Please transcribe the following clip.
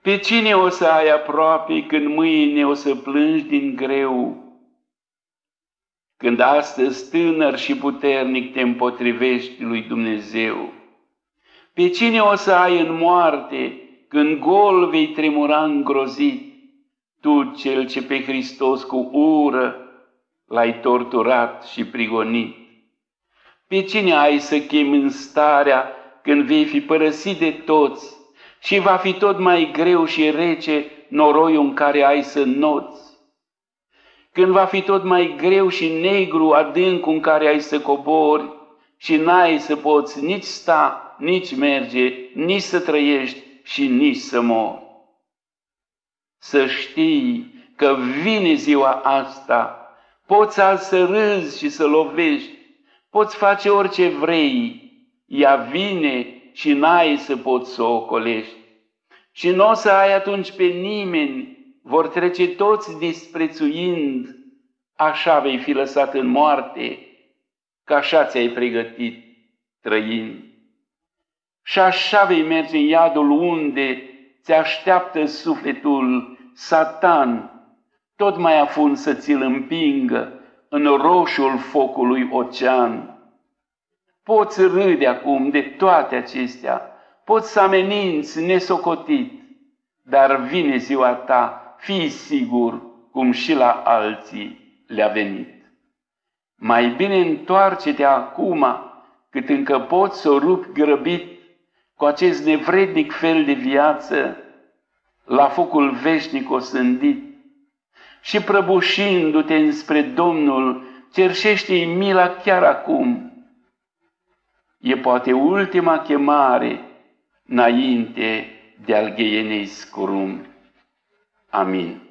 Pe cine o să ai aproape când mâine o să plângi din greu? Când astăzi tânăr și puternic te împotrivești lui Dumnezeu? Pe cine o să ai în moarte când gol vei tremura îngrozit? Tu, cel ce pe Hristos cu ură l-ai torturat și prigonit. Pe cine ai să chemi în starea când vei fi părăsit de toți și va fi tot mai greu și rece noroiul în care ai să noți? Când va fi tot mai greu și negru adâncul în care ai să cobori și n-ai să poți nici sta, nici merge, nici să trăiești și nici să mori. Să știi că vine ziua asta, poți azi să râzi și să lovești, poți face orice vrei, ea vine și n-ai să poți să o ocolești. Și nu o să ai atunci pe nimeni, vor trece toți disprețuind, așa vei fi lăsat în moarte, că așa ți-ai pregătit trăind. Și așa vei merge în iadul unde ți așteaptă sufletul Satan, tot mai afund să ți-l împingă în roșul focului ocean. Poți râde acum de toate acestea, poți să ameninți nesocotit, dar vine ziua ta, fii sigur, cum și la alții le-a venit. Mai bine întoarce-te acum, cât încă poți să o rupi grăbit cu acest nevrednic fel de viață, la focul veșnic osândit, și prăbușindu-te înspre Domnul, cerșește-i mila chiar acum. E poate ultima chemare înainte de al gheienei scurum. Amin.